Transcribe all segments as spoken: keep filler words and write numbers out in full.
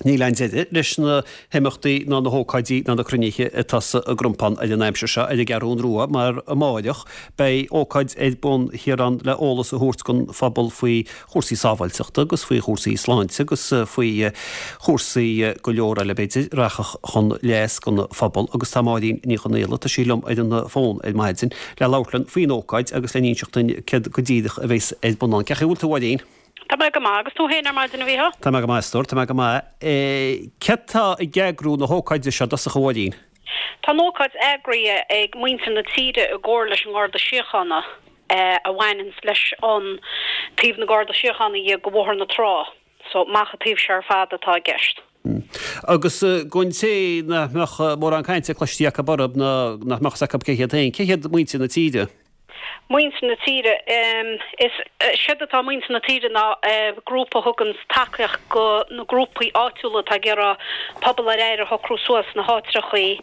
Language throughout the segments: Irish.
Ní lein leis na heimachtaí ná na hócaidí ná na cruníe a tasa a grumpan a neimse se a garún ruúa mar a máideach bei ócaid éid bun hiran le ólas a hút gon fabal faoi chósaí sábhailteachta agus faoi chósaí sláinte agus faoi chósaí go leor le beidir rachach chun leas gon fabal agus tá máidín ní chunéile tá sílam éidir na fón é maidin le lálan faoin ócaid agus le níseachtain go díadach a bhés éid bunán cecha bhúlta bhhaidín. Tá me go má agus tú héanaar maidin a bhíha? Tá me go maistóir, tá me go má. Cetá i gceagrú na hócaide se dosa chomhaidín? Tá nócaid eagria ag muintin na tíide a ggóir leis an gáda siochanna a bhhainins leis an tíomh na gáda siochanna i go bhthar na trá, so macha tíomh se ar fad atá gceist. Agus gúin sé na mór an cainte chluistíach a barab na meach sacab céad hain, céad muintin na tíide? Muintin na tíide is siad atá muintin na tíide na grúpa thugans takeach go na grúpaí áitiúla tá gera pobl a réir ho cruúsuas na hátrichaí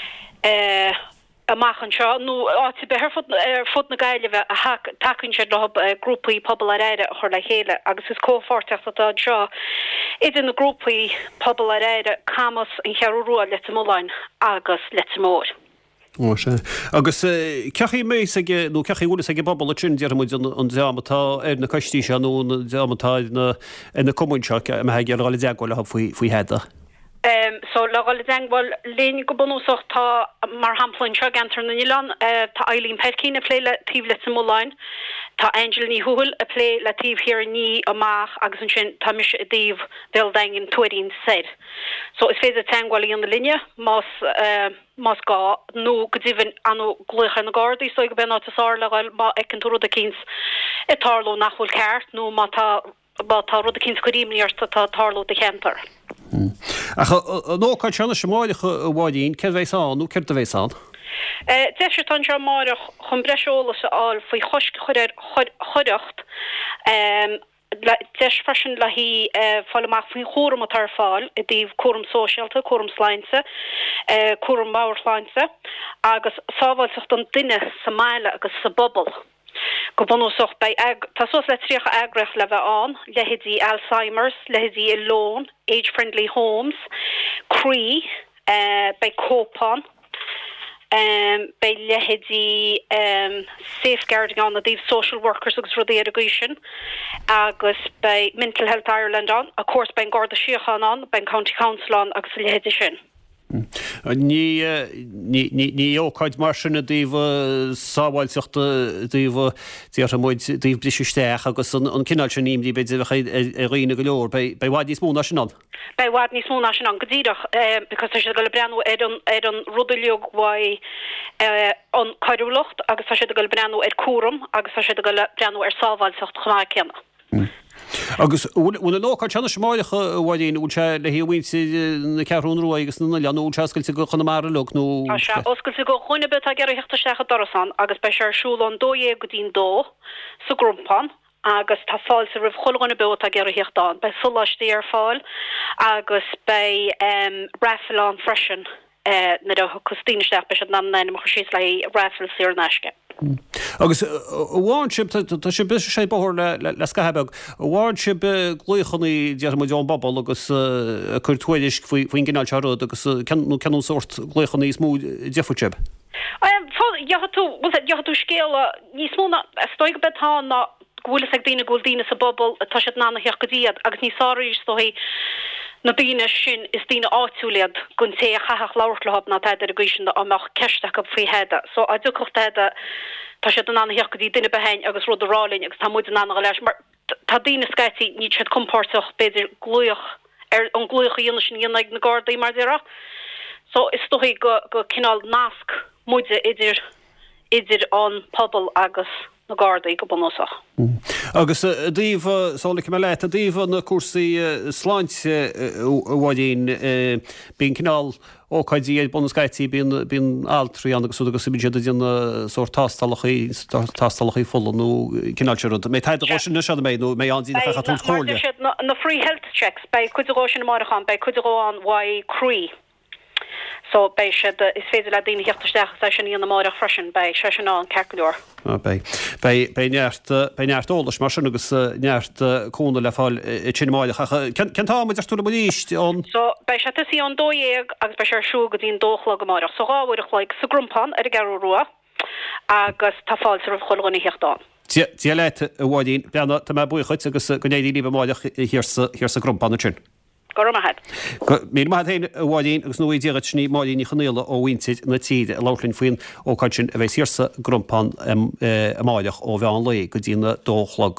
a machchan seo nó áiti be ar fud na gaile bheith a takeann sé dob grúpaí pobl a réire a chuir le chéile agus is cóforteach atá seo idir na grúpaí pobl a réire camas an chearúa le móláin agus le mór. Agus cechaí mé nó cechaí bhúla ag bobbal a tún dearmid an deamatá ar na costí se nó na deamatá na comúnseach a me ag rála deagháil a faoi heada. So le gáil deanghil lénig go bunúsach tá mar hamplann seo gantar na Nílan tá Eileen Perkin a plé le tíomh le móláin, tá Angel ní húil a plé le tíomh hir ní amach agus an sin tá mis a díomh bhil dangin tuairín said. So is féidir teanghil an na linne más más gá nó go dtíhann anú glucha na gádaí so go ben átas le gáil má ag an túrú a cíns i tárló nachhfuil ceart nó má tá tá rud a cíns goríimníarsta tá tárló de cheantar. nóáid sena sem máidecha a bháidín ce bhéán nó ceir a bhéán? De se tan se máireach chun breisiolalas áil faoi chosc choireacht deis fresin le hí fallach faoin chóm atar fáil i dtíobh cuam sóisialta, cuam sláinte, cuam máirláinte agus sábhailteach don duine sa máile agus sa bobbal. Go bunúsach bei tá sos le tríocha agrach le bheith an, lehédí Alzheimer's, lehédí i lón, age-friendly homes, crí, uh, bei cópán, um, bei lehédí um, safeguarding an a díobh social workers agus rudí education, agus bei Mental Health Ireland an, a course bei Garda Síochan an, bei County Council an agus lehédí sin. Ní ní óáid mar sinna díomh sábhailteachta díomh díomh brisúisteach agus an cinál sin níimdí beidir a roiine go leor bei bhád níos mó national. Bei bhád níos mó national go dtíireach because tá sé go le breanú ar an rudaíoch bhá an cairúlacht agus tá sé go le breanú ar cuam agus tá sé go le breanú ar sábhailteacht chumá ceanna. Agus bhfuil nóáid sena semáidecha bhhaidín ú se le híomhaint na cearúnrú agus na leanú teascail go chuna mar le nó oscail go chuine be a geir heachta secha dorasan agus bei sé siúlan dóé go dín dó sa grúmpan agus tá fáil sa rih choilgóna be a geir heachtáin bei sullastí ar fáil agus bei rafilán freisin na do costíisteach be ná na mar síos le rafil sír neisce. Agus bháinship tá sé bis sé bóthir le scahebeg bháinship glúchaní dearmid an bobbal agus chuirtuaidir faoin ggineáil tearad agus ceanú sort glúchaní smú defuitib. Jahatú scéala níos móna stoig betá na bhfuil ag dína ghfuil dína sa bobbal tá sé nána heach go díad agus ní sáirí stohí na bíine sin is dína áitiúliad gon sé a chaach láirtlahab na teidir a gúisisin amach ceisteach go faoi heada. So a dúchcht heada tá sé don anna heach go dí duine behain agus rud arálinn agus tá muid an anna leis mar tá dína scaití ní siad compórteach beidir glúoch ar an glúoch a dhéana sin dhéananig na Gardaí mar dira. So is stohí go go cinál nasc muide idir idir an pobl agus na Gardaí go bunúsach. Agus díomh sála me leit a díomh na cuasaí sláinte bhhaidín bíon cinál ócaidí é bunascaití bíon altrí an agus agus imiid díonna sór tástalchaí tástalchaí fola nó cinál teúd. Mé taidir sin na sead méid nó mé an dína fecha túr chóirle. Na free health checks bei chuidirrásin marchan bei chuidirráin bhá crí. so bei se is féidir le dtíine hechtteach sa sin íon mar fresin bei se sin ná an ceúor. Beart ólas mar sin agus neart cúna le fáil tinmáideach. Ken tá muidir túla buíist an? So bei se í an dóéag agus be se siú go dtín dóchla go marach. So gáhaireach le sa grúmpan ar a garú ruá agus tá fáil ar choilganna hechtán. Tí leit a bháidín beanna tá buchuid agus gonéí líbe máideach hir sa grúmpan sin. Mí mai héin bháidín agus nuí ddíad sní máíní chanéile ó bhaintid na tíide a lálinn faoin ó caisin a bheith hirsa grúmpan a máideach ó bheán le go dtína dóchlag